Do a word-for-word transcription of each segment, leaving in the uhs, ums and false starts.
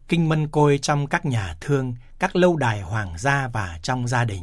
Kinh mân côi trong các nhà thương, các lâu đài hoàng gia và trong gia đình.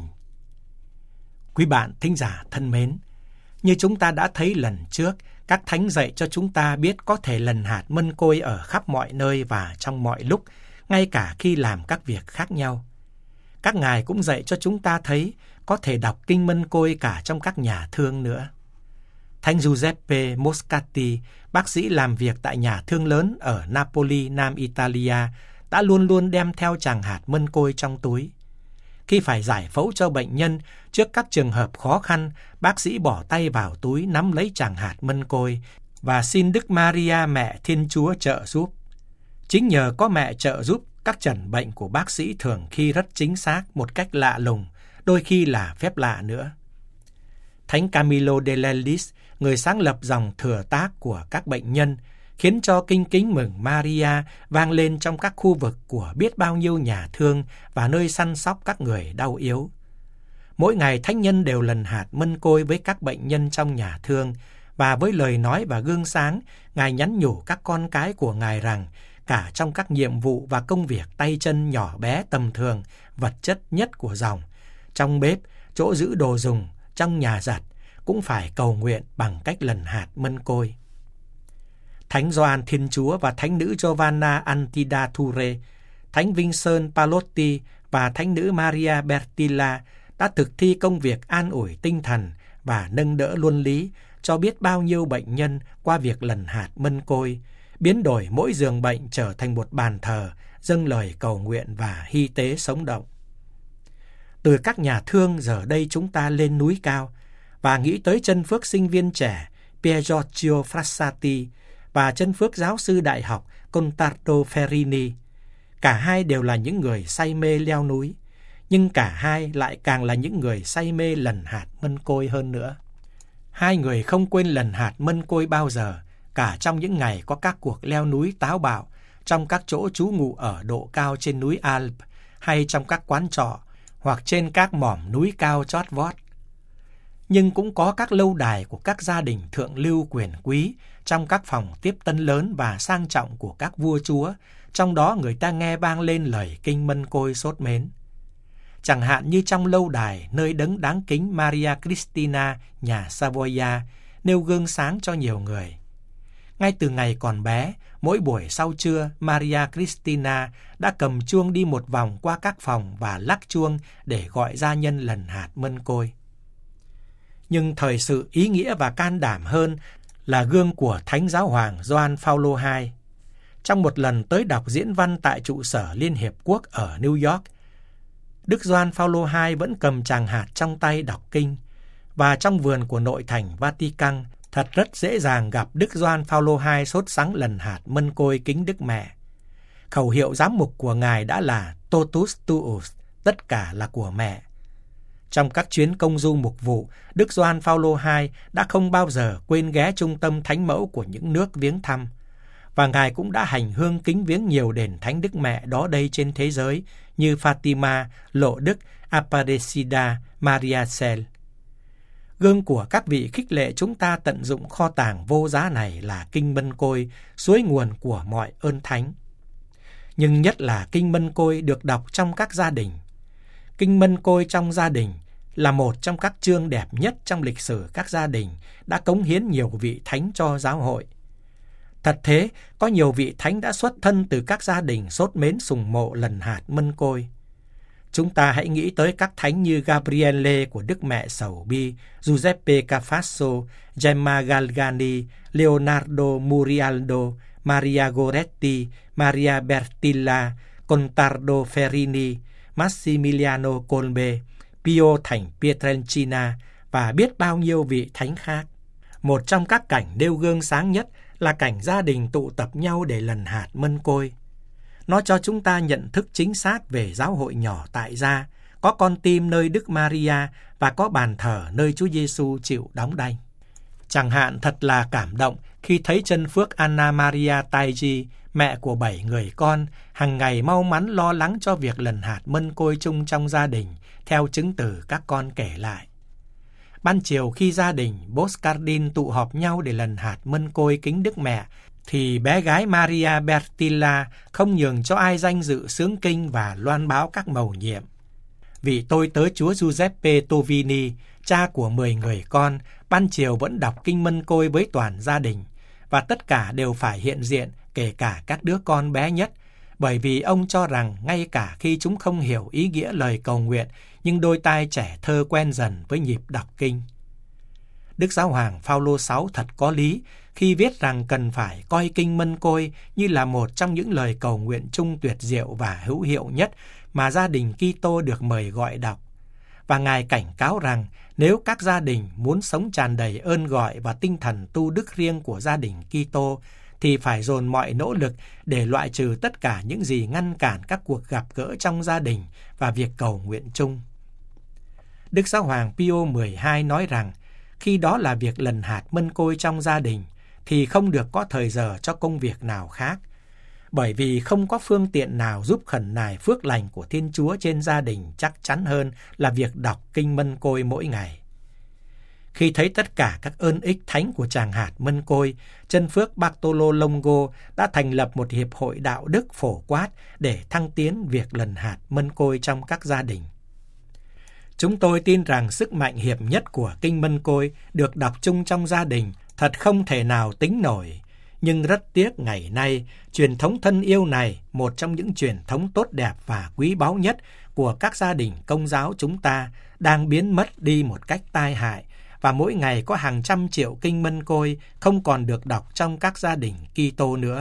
Quý bạn thính giả thân mến, như chúng ta đã thấy lần trước, các thánh dạy cho chúng ta biết có thể lần hạt mân côi ở khắp mọi nơi và trong mọi lúc, ngay cả khi làm các việc khác nhau. Các ngài cũng dạy cho chúng ta thấy có thể đọc kinh mân côi cả trong các nhà thương nữa. Thánh Giuseppe Moscati, bác sĩ làm việc tại nhà thương lớn ở Napoli, Nam Italia, đã luôn luôn đem theo tràng hạt mân côi trong túi. Khi phải giải phẫu cho bệnh nhân, trước các trường hợp khó khăn, bác sĩ bỏ tay vào túi nắm lấy tràng hạt mân côi và xin Đức Maria Mẹ Thiên Chúa trợ giúp. Chính nhờ có mẹ trợ giúp, các chẩn bệnh của bác sĩ thường khi rất chính xác một cách lạ lùng, đôi khi là phép lạ nữa. Thánh Camillo de Lelis, người sáng lập dòng thừa tác của các bệnh nhân, khiến cho kinh kính mừng Maria vang lên trong các khu vực của biết bao nhiêu nhà thương và nơi săn sóc các người đau yếu. Mỗi ngày thánh nhân đều lần hạt mân côi với các bệnh nhân trong nhà thương, và với lời nói và gương sáng, Ngài nhắn nhủ các con cái của Ngài rằng cả trong các nhiệm vụ và công việc tay chân nhỏ bé tầm thường, vật chất nhất của dòng, trong bếp, chỗ giữ đồ dùng, trong nhà giặt, cũng phải cầu nguyện bằng cách lần hạt mân côi. Thánh Gioan Thiên Chúa và Thánh nữ Giovanna Antidature, Thánh Vincent Palotti và Thánh nữ Maria Bertilla đã thực thi công việc an ủi tinh thần và nâng đỡ luân lý cho biết bao nhiêu bệnh nhân qua việc lần hạt mân côi, biến đổi mỗi giường bệnh trở thành một bàn thờ, dâng lời cầu nguyện và hy tế sống động. Từ các nhà thương giờ đây chúng ta lên núi cao và nghĩ tới chân phước sinh viên trẻ Pier Giorgio Frassati và chân phước giáo sư đại học Contardo Ferrini. Cả hai đều là những người say mê leo núi, nhưng cả hai lại càng là những người say mê lần hạt mân côi hơn nữa. Hai người không quên lần hạt mân côi bao giờ, cả trong những ngày có các cuộc leo núi táo bạo, trong các chỗ trú ngụ ở độ cao trên núi Alp, hay trong các quán trọ, hoặc trên các mỏm núi cao chót vót. Nhưng cũng có các lâu đài của các gia đình thượng lưu quyền quý, trong các phòng tiếp tân lớn và sang trọng của các vua chúa, trong đó người ta nghe vang lên lời kinh mân côi sốt mến. Chẳng hạn như trong lâu đài nơi đấng đáng kính Maria Cristina nhà Savoia nêu gương sáng cho nhiều người. Ngay từ ngày còn bé, mỗi buổi sau trưa, Maria Cristina đã cầm chuông đi một vòng qua các phòng và lắc chuông để gọi gia nhân lần hạt mân côi. Nhưng thời sự ý nghĩa và can đảm hơn là gương của Thánh Giáo hoàng Gioan Phaolô đệ nhị. Trong một lần tới đọc diễn văn tại trụ sở Liên Hiệp Quốc ở New York, Đức Gioan Phaolô đệ nhị vẫn cầm tràng hạt trong tay đọc kinh, và trong vườn của nội thành Vatican thật rất dễ dàng gặp Đức Gioan Phaolô đệ nhị sốt sắng lần hạt mân côi kính Đức Mẹ. Khẩu hiệu giám mục của Ngài đã là Totus Tuus, tất cả là của mẹ. Trong các chuyến công du mục vụ, Đức Gioan Phaolô đệ nhị đã không bao giờ quên ghé trung tâm thánh mẫu của những nước viếng thăm, và Ngài cũng đã hành hương kính viếng nhiều đền thánh Đức Mẹ đó đây trên thế giới như Fatima, Lộ Đức, Aparecida, Maria Cel. Gương của các vị khích lệ chúng ta tận dụng kho tàng vô giá này là kinh mân côi, suối nguồn của mọi ơn thánh. Nhưng nhất là kinh mân côi được đọc trong các gia đình. Kinh mân côi trong gia đình là một trong các chương đẹp nhất trong lịch sử các gia đình đã cống hiến nhiều vị thánh cho giáo hội. Thật thế, có nhiều vị thánh đã xuất thân từ các gia đình sốt mến sùng mộ lần hạt mân côi. Chúng ta hãy nghĩ tới các thánh như Gabriele của Đức Mẹ Sầu Bi, Giuseppe Cafasso, Gemma Galgani, Leonardo Murialdo, Maria Goretti, Maria Bertilla, Contardo Ferrini, Massimiliano Kolbe, Pio thành Pietrelcina và biết bao nhiêu vị thánh khác. Một trong các cảnh nêu gương sáng nhất là cảnh gia đình tụ tập nhau để lần hạt mân côi. Nó cho chúng ta nhận thức chính xác về giáo hội nhỏ tại gia, có con tim nơi Đức Maria và có bàn thờ nơi Chúa Giêsu chịu đóng đanh. Chẳng hạn thật là cảm động khi thấy chân phước Anna Maria Taigi, mẹ của bảy người con, hàng ngày mau mắn lo lắng cho việc lần hạt mân côi chung trong gia đình, theo chứng từ các con kể lại. Ban chiều khi gia đình Boscardin tụ họp nhau để lần hạt mân côi kính Đức Mẹ, thì bé gái Maria Bertilla không nhường cho ai danh dự sướng kinh và loan báo các mầu nhiệm. Vị tôi tớ Chúa Giuseppe Tovini, cha của mười người con, ban chiều vẫn đọc kinh Mân Côi với toàn gia đình, và tất cả đều phải hiện diện, kể cả các đứa con bé nhất, bởi vì ông cho rằng ngay cả khi chúng không hiểu ý nghĩa lời cầu nguyện, nhưng đôi tai trẻ thơ quen dần với nhịp đọc kinh. Đức Giáo hoàng Phaolô thứ sáu thật có lý khi viết rằng cần phải coi kinh Mân Côi như là một trong những lời cầu nguyện chung tuyệt diệu và hữu hiệu nhất mà gia đình Kitô được mời gọi đọc. Và Ngài cảnh cáo rằng nếu các gia đình muốn sống tràn đầy ơn gọi và tinh thần tu đức riêng của gia đình Kitô thì phải dồn mọi nỗ lực để loại trừ tất cả những gì ngăn cản các cuộc gặp gỡ trong gia đình và việc cầu nguyện chung. Đức Giáo hoàng Pio mười hai nói rằng khi đó là việc lần hạt mân côi trong gia đình thì không được có thời giờ cho công việc nào khác, bởi vì không có phương tiện nào giúp khẩn nài phước lành của Thiên Chúa trên gia đình chắc chắn hơn là việc đọc kinh Mân Côi mỗi ngày. Khi thấy tất cả các ơn ích thánh của tràng hạt Mân Côi, chân phước Bartolo Longo đã thành lập một hiệp hội đạo đức phổ quát để thăng tiến việc lần hạt Mân Côi trong các gia đình. Chúng tôi tin rằng sức mạnh hiệp nhất của kinh Mân Côi được đọc chung trong gia đình thật không thể nào tính nổi. Nhưng rất tiếc ngày nay, truyền thống thân yêu này, một trong những truyền thống tốt đẹp và quý báu nhất của các gia đình Công giáo chúng ta, đang biến mất đi một cách tai hại, và mỗi ngày có hàng trăm triệu kinh Mân Côi không còn được đọc trong các gia đình Kitô nữa.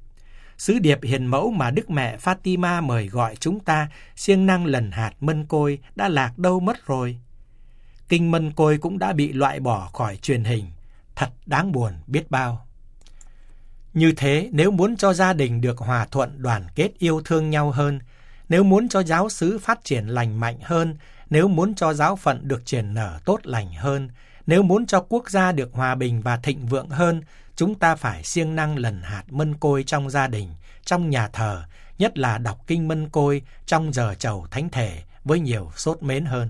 Sứ điệp hiền mẫu mà Đức Mẹ Fatima mời gọi chúng ta siêng năng lần hạt Mân Côi đã lạc đâu mất rồi. Kinh Mân Côi cũng đã bị loại bỏ khỏi truyền hình, thật đáng buồn biết bao. Như thế, nếu muốn cho gia đình được hòa thuận đoàn kết yêu thương nhau hơn, nếu muốn cho giáo xứ phát triển lành mạnh hơn, nếu muốn cho giáo phận được triển nở tốt lành hơn, nếu muốn cho quốc gia được hòa bình và thịnh vượng hơn, chúng ta phải siêng năng lần hạt Mân Côi trong gia đình, trong nhà thờ, nhất là đọc kinh Mân Côi trong giờ chầu thánh thể với nhiều sốt mến hơn.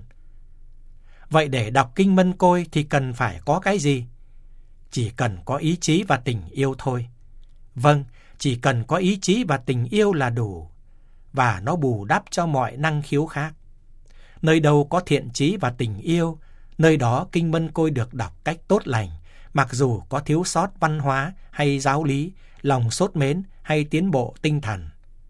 Vậy để đọc kinh Mân Côi thì cần phải có cái gì? Chỉ cần có ý chí và tình yêu thôi. Vâng, chỉ cần có ý chí và tình yêu là đủ, và nó bù đắp cho mọi năng khiếu khác. Nơi đâu có thiện chí và tình yêu, nơi đó kinh Mân Côi được đọc cách tốt lành, mặc dù có thiếu sót văn hóa hay giáo lý, lòng sốt mến hay tiến bộ tinh thần.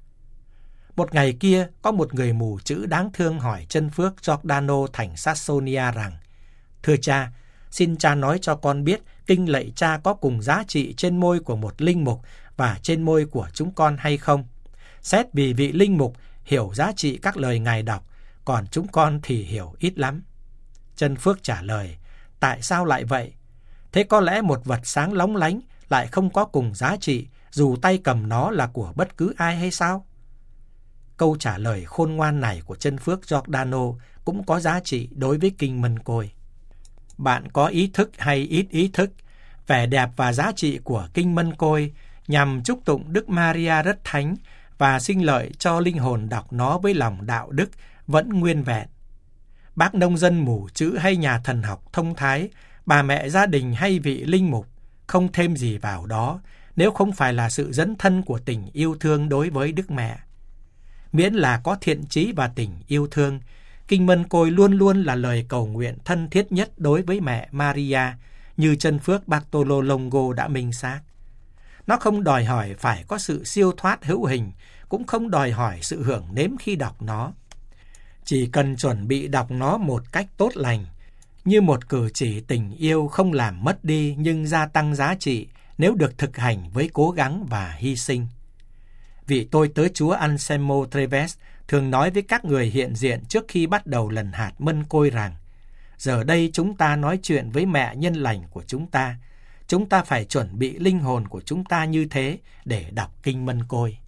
Một ngày kia, có một người mù chữ đáng thương hỏi chân phước Giordano thành Sassonia rằng: Thưa cha, xin cha nói cho con biết kinh lạy cha có cùng giá trị trên môi của một linh mục và trên môi của chúng con hay không? Xét vì vị linh mục hiểu giá trị các lời ngài đọc, còn chúng con thì hiểu ít lắm. Chân phước trả lời: Tại sao lại vậy? Thế có lẽ một vật sáng lóng lánh lại không có cùng giá trị dù tay cầm nó là của bất cứ ai hay sao? Câu trả lời khôn ngoan này của chân phước Giordano cũng có giá trị đối với kinh Mân Côi. Bạn có ý thức hay ít ý thức, vẻ đẹp và giá trị của kinh Mân Côi nhằm chúc tụng Đức Maria rất thánh và sinh lợi cho linh hồn đọc nó với lòng đạo đức vẫn nguyên vẹn. Bác nông dân mù chữ hay nhà thần học thông thái, bà mẹ gia đình hay vị linh mục, không thêm gì vào đó nếu không phải là sự dấn thân của tình yêu thương đối với Đức Mẹ. Miễn là có thiện chí và tình yêu thương, kinh Mân Côi luôn luôn là lời cầu nguyện thân thiết nhất đối với mẹ Maria, như chân phước Bartolo Longo đã minh xác. Nó không đòi hỏi phải có sự siêu thoát hữu hình, cũng không đòi hỏi sự hưởng nếm khi đọc nó. Chỉ cần chuẩn bị đọc nó một cách tốt lành, như một cử chỉ tình yêu không làm mất đi nhưng gia tăng giá trị nếu được thực hành với cố gắng và hy sinh. Vị tôi tớ Chúa Anselmo Treves thường nói với các người hiện diện trước khi bắt đầu lần hạt Mân Côi rằng: giờ đây chúng ta nói chuyện với mẹ nhân lành của chúng ta. Chúng ta phải chuẩn bị linh hồn của chúng ta như thế để đọc kinh Mân Côi.